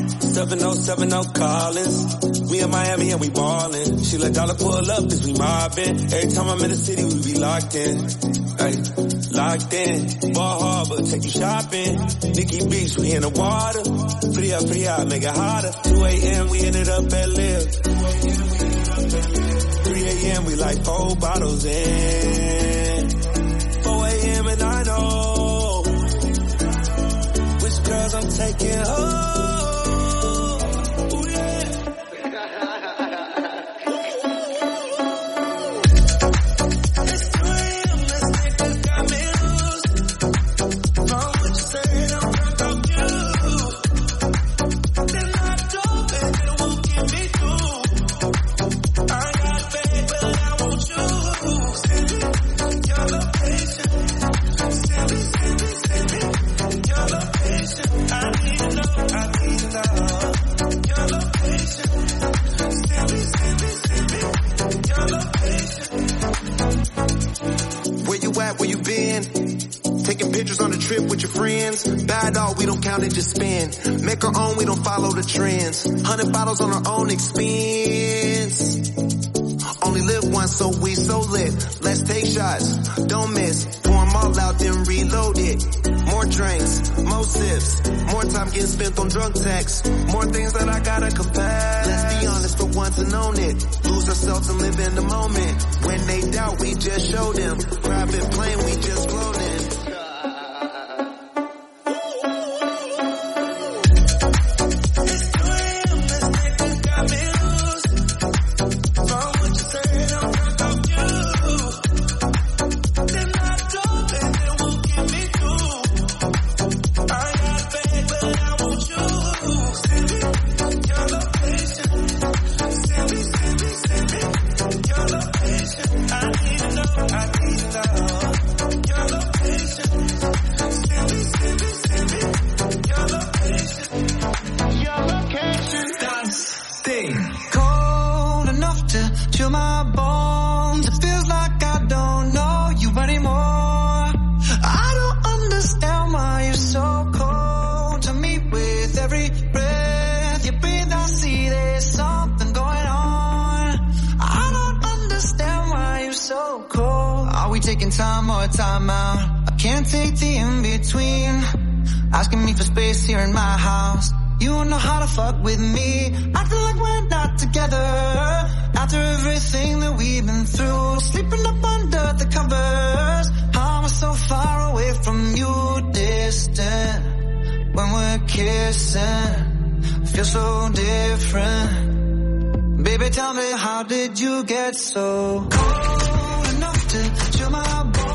7070 Collins. We in Miami and we ballin'. She let dollar pull up cause we mobbin'. Every time I'm in the city we be locked in. Ay, locked in. Ball Harbor, take you shopping. Nikki Beach, we in the water. Free out, make it hotter. 2 a.m. we ended up at Live. 3 a.m. we like 4 bottles in. 4 a.m. and I know which girls I'm taking home. Let's ends. Bad all, we don't count it, just spend. Make our own, we don't follow the trends. 100 bottles on our own expense. Only live once, so we so lit. Let's take shots, don't miss. Pour 'em all out, then reload it. More drinks, more sips. More time getting spent on drunk texts. More things that I gotta confess. Let's be honest for once and own it. Lose ourselves and live in the moment. When they doubt, we just show them. Private plane, we just floating. Time out. I can't take the in-between. Asking me for space here in my house. You don't know how to fuck with me. Acting like we're not together. After everything that we've been through. Sleeping up under the covers. I'm so far away from you, distant. When we're kissing, feel so different. Baby, tell me, how did you get so cold enough to chill my bones?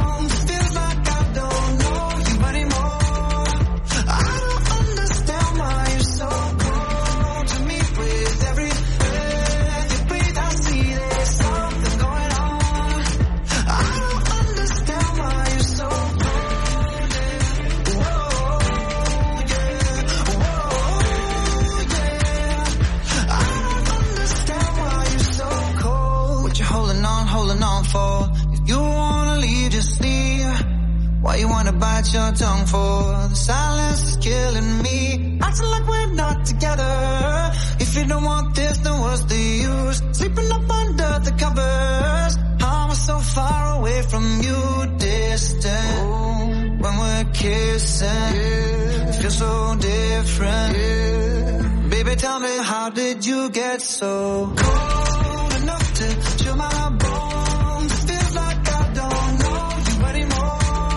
Why you wanna bite your tongue for? The silence is killing me. Acting like we're not together. If you don't want this, then what's the use? Sleeping up under the covers. I'm so far away from you, distant. When we're kissing, it feels so different. Baby, tell me, how did you get so cold enough to chill my bones? It feels like I don't know you anymore.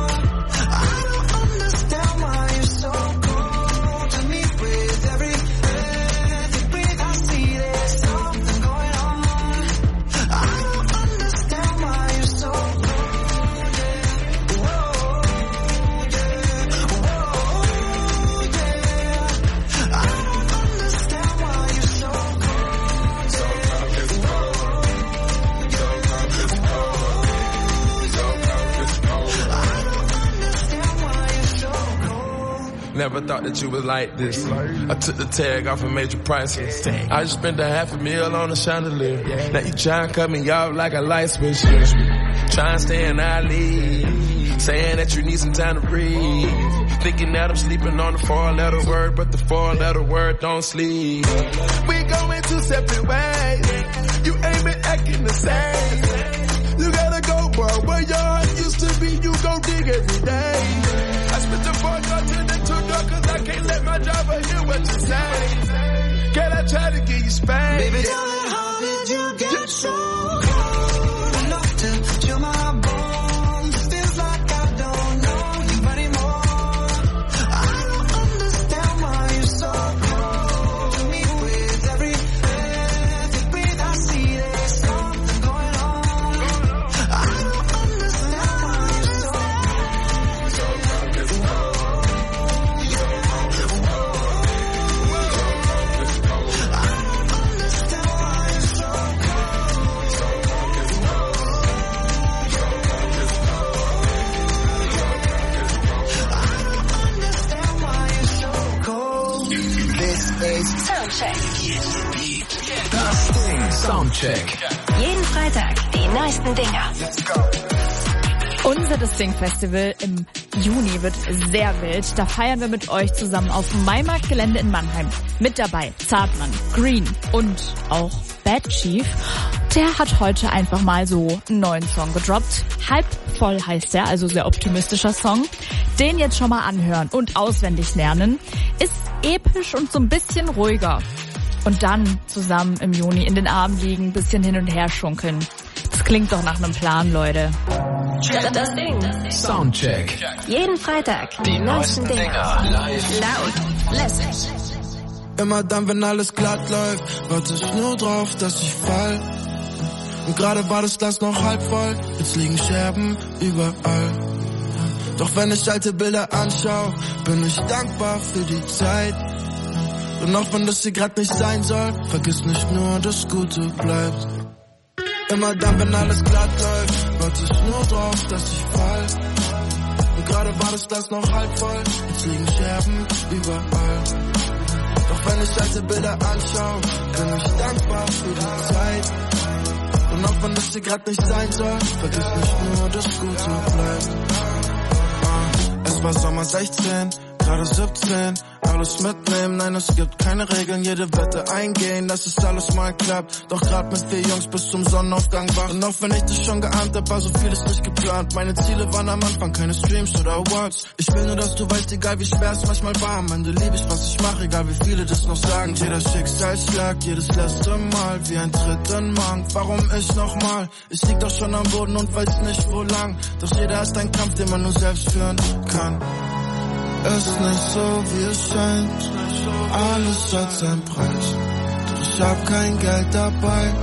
Never thought that you was like this. I took the tag off and made you priceless. I just spent $500,000 on a chandelier. Now you try and cut me off like a light switch. Try and stay in our league. Saying that you need some time to breathe. Thinking that I'm sleeping on the 4-letter word, but the 4-letter word don't sleep. We going two separate ways. You ain't been acting the same. You gotta go, boy. Where your heart used to be, you go dig every day. I spent the 4 to the 2 cause I can't let my driver hear what you say. Can I try to get you spanked? Baby, tell me, how did you get so cold enough to chill my bones? It feels like I don't know you anymore. I don't understand why you're so cold to me. With every breath you breathe, I see there's something going on. I don't understand why you're so Soundcheck. Das Ding. Soundcheck. Jeden Freitag die neuesten Dinger. Unser Das Ding Festival im Juni wird sehr wild. Da feiern wir mit euch zusammen auf dem Maimarktgelände in Mannheim. Mit dabei Zartmann, Green und auch Bad Chief. Der hat heute einfach mal so einen neuen Song gedroppt. Halb voll heißt der, also sehr optimistischer Song. Den jetzt schon mal anhören und auswendig lernen. Ist episch und so ein bisschen ruhiger. Und dann zusammen im Juni in den Armen liegen, bisschen hin und her schunkeln. Das klingt doch nach einem Plan, Leute. Das Ding. Soundcheck. Jeden Freitag die neuesten Dinger. Live. Laut. Lässig. Immer dann, wenn alles glatt läuft, warte ich nur drauf, dass ich fall. Und gerade war das Glas noch halb voll, jetzt liegen Scherben überall. Doch wenn ich alte Bilder anschaue, bin ich dankbar für die Zeit. Und auch wenn das hier grad nicht sein soll, vergiss nicht nur, das Gute bleibt. Immer dann, wenn alles glatt läuft, warte ich nur drauf, dass ich fall. Und gerade war das Glas noch halb voll, jetzt liegen Scherben überall. Doch wenn ich alte Bilder anschaue, bin ich dankbar für die Zeit. Und auch wenn das hier grad nicht sein soll, vergiss nicht nur, das Gute bleibt. Es war Sommer 16, gerade 17, alles mitnehmen, nein, es gibt keine Regeln, jede Wette eingehen, dass es alles mal klappt. Doch grad mit 4 Jungs bis zum Sonnenaufgang wach. Und auch wenn ich das schon geahnt hab, war so vieles nicht geplant. Meine Ziele waren am Anfang keine Streams oder Awards. Ich will nur, dass du weißt, egal wie schwer es manchmal war, am Ende lieb ich, was ich mache, egal wie viele das noch sagen. Und jeder Schicksalsschlag, jedes letzte Mal, wie ein Tritt in den Magen. Warum ich nochmal? Ich lieg doch schon am Boden und weiß nicht wo lang. Doch jeder hat einen Kampf, den man nur selbst führen kann. Ist nicht so, wie es scheint. Alles hat seinen Preis. Doch ich hab kein Geld dabei.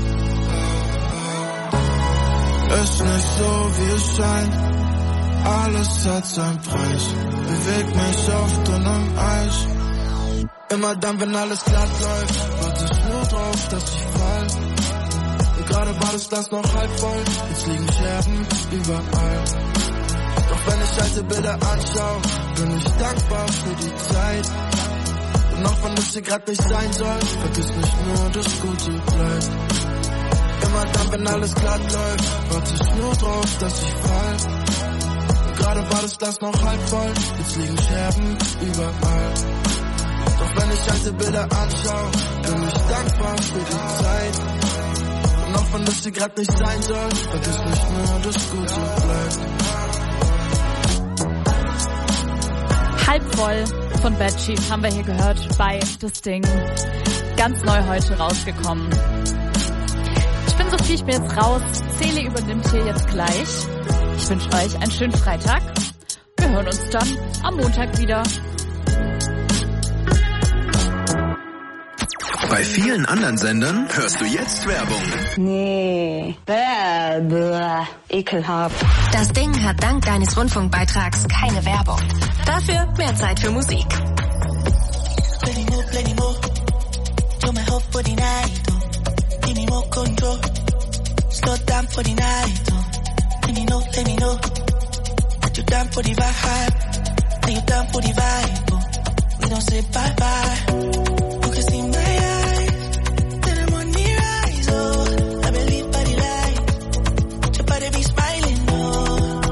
Ist nicht so, wie es scheint. Alles hat seinen Preis. Beweg mich auf dünnem Eis. Immer dann, wenn alles glatt läuft, warte ich nur drauf, dass ich fall. Und gerade war das Glas noch halb voll. Jetzt liegen Scherben überall. Doch wenn ich alte Bilder anschaue, bin ich dankbar für die Zeit. Und auch wenn das hier grad nicht sein soll, vergiss nicht nur, das Gute bleibt. Immer dann, wenn alles glatt läuft, warte ich nur drauf, dass ich fall. Und gerade war das Glas noch halb voll, jetzt liegen Scherben überall. Doch wenn ich alte Bilder anschaue, bin ich dankbar für die Zeit. Und auch wenn das hier grad nicht sein soll, vergiss nicht nur, das Gute bleibt. Halb voll von Bad Chief haben wir hier gehört bei Das Ding. Ganz neu heute rausgekommen. Ich bin Sophie, ich bin jetzt raus. Celi übernimmt hier jetzt gleich. Ich wünsche euch einen schönen Freitag. Wir hören uns dann am Montag wieder. Bei vielen anderen Sendern hörst du jetzt Werbung. Nee, ekelhaft. Das Ding hat dank deines Rundfunkbeitrags keine Werbung. Dafür mehr Zeit für Musik. Plenty more. Do my hope for the night. Give me more control. Slow down for the night. Let me know. That you down for the vibe. Are you down for the vibe? We don't say bye bye. You can see my eyes. Let them on the rise. Oh, I believe by the light. Your body be smiling. Oh,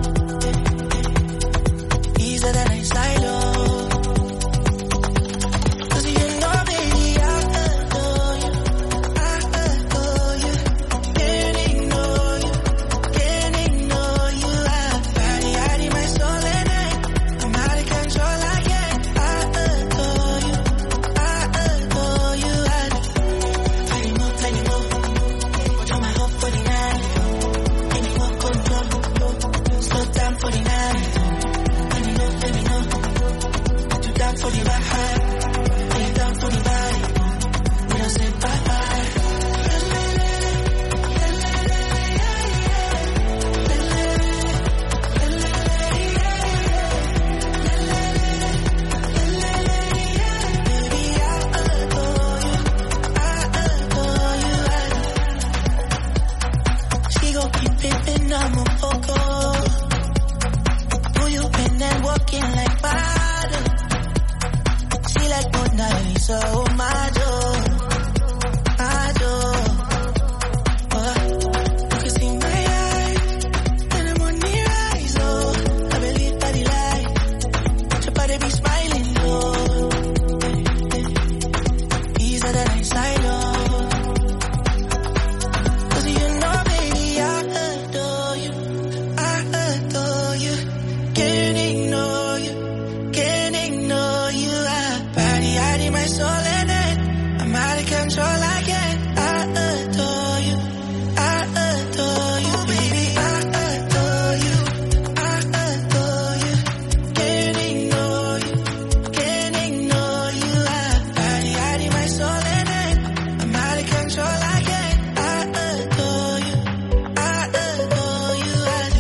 easier than I silo. I believe that he be smiling, no. These are the nights I know. Cause you know, baby, I adore you. I adore you. Can't ignore you. Can't ignore you. I need my soul in it. I'm out of control, I can't. I adore you. I adore you, baby. I adore you. I adore you. Can't ignore you. Can't ignore you. I need my soul in it. I'm out of control, I can't. I adore you. I adore you.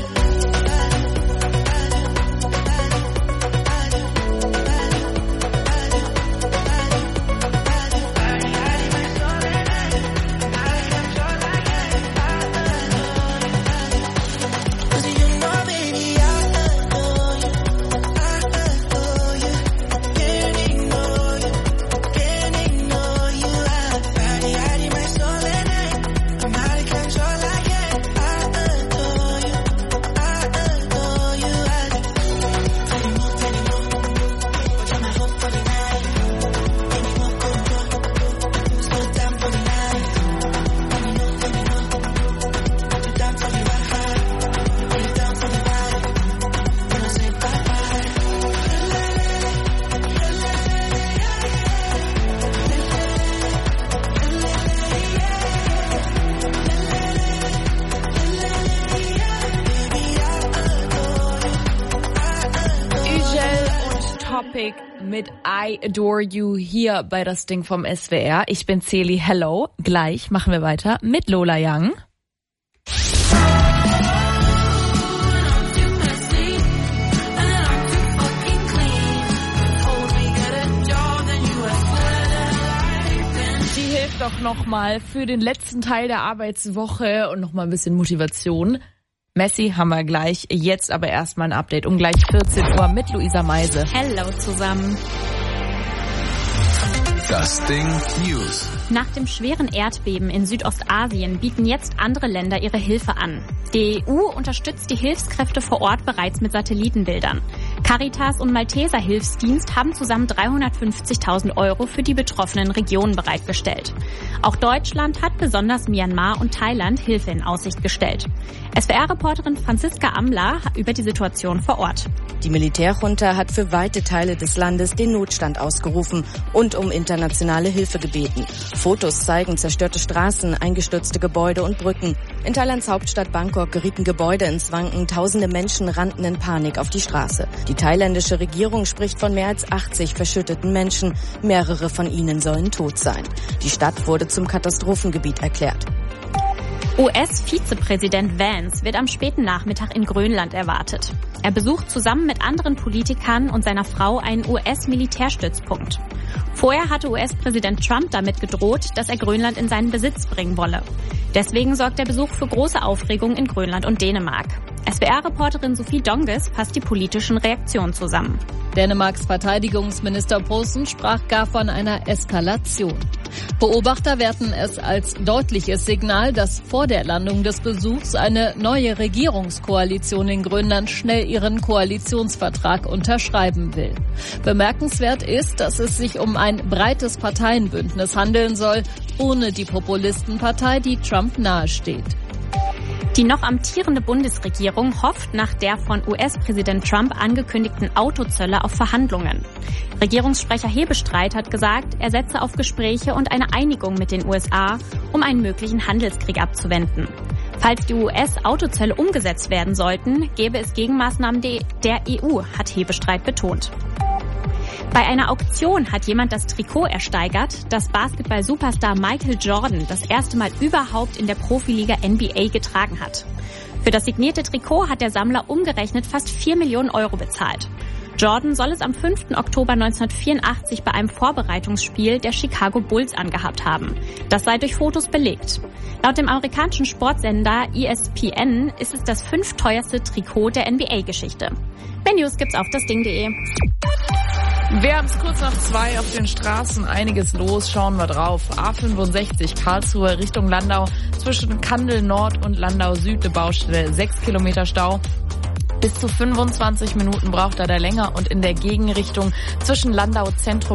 Mit I Adore You hier bei das Ding vom SWR. Ich bin Celi, hello. Gleich machen wir weiter mit Lola Young. Die hilft doch nochmal für den letzten Teil der Arbeitswoche und nochmal ein bisschen Motivation. Messi haben wir gleich, jetzt aber erstmal ein Update um gleich 14 Uhr mit Luisa Meise. Hello zusammen. Das Ding News. Nach dem schweren Erdbeben in Südostasien bieten jetzt andere Länder ihre Hilfe an. Die EU unterstützt die Hilfskräfte vor Ort bereits mit Satellitenbildern. Caritas und Malteser Hilfsdienst haben zusammen 350.000 € für die betroffenen Regionen bereitgestellt. Auch Deutschland hat besonders Myanmar und Thailand Hilfe in Aussicht gestellt. SWR-Reporterin Franziska Amler über die Situation vor Ort. Die Militärjunta hat für weite Teile des Landes den Notstand ausgerufen und um internationale Hilfe gebeten. Fotos zeigen zerstörte Straßen, eingestürzte Gebäude und Brücken. In Thailands Hauptstadt Bangkok gerieten Gebäude ins Wanken, tausende Menschen rannten in Panik auf die Straße. Die thailändische Regierung spricht von mehr als 80 verschütteten Menschen. Mehrere von ihnen sollen tot sein. Die Stadt wurde zum Katastrophengebiet erklärt. US-Vizepräsident Vance wird am späten Nachmittag in Grönland erwartet. Er besucht zusammen mit anderen Politikern und seiner Frau einen US-Militärstützpunkt. Vorher hatte US-Präsident Trump damit gedroht, dass er Grönland in seinen Besitz bringen wolle. Deswegen sorgt der Besuch für große Aufregung in Grönland und Dänemark. SWR-Reporterin Sophie Donges fasst die politischen Reaktionen zusammen. Dänemarks Verteidigungsminister Poulsen sprach gar von einer Eskalation. Beobachter werten es als deutliches Signal, dass vor der Landung des Besuchs eine neue Regierungskoalition in Grönland schnell ihren Koalitionsvertrag unterschreiben will. Bemerkenswert ist, dass es sich um ein breites Parteienbündnis handeln soll, ohne die Populistenpartei, die Trump nahesteht. Die noch amtierende Bundesregierung hofft nach der von US-Präsident Trump angekündigten Autozölle auf Verhandlungen. Regierungssprecher Hebestreit hat gesagt, er setze auf Gespräche und eine Einigung mit den USA, um einen möglichen Handelskrieg abzuwenden. Falls die US-Autozölle umgesetzt werden sollten, gäbe es Gegenmaßnahmen der EU, hat Hebestreit betont. Bei einer Auktion hat jemand das Trikot ersteigert, das Basketball-Superstar Michael Jordan das erste Mal überhaupt in der Profiliga NBA getragen hat. Für das signierte Trikot hat der Sammler umgerechnet fast 4 Millionen € bezahlt. Jordan soll es am 5. Oktober 1984 bei einem Vorbereitungsspiel der Chicago Bulls angehabt haben. Das sei durch Fotos belegt. Laut dem amerikanischen Sportsender ESPN ist es das 5. teuerste Trikot der NBA-Geschichte. Mehr News gibt's auf dasding.de. Wir haben es kurz nach 2 auf den Straßen, einiges los, schauen wir drauf. A65 Karlsruhe Richtung Landau, zwischen Kandel Nord und Landau Süd, eine Baustelle, 6 Kilometer Stau. Bis zu 25 Minuten braucht er da länger und in der Gegenrichtung zwischen Landau Zentrum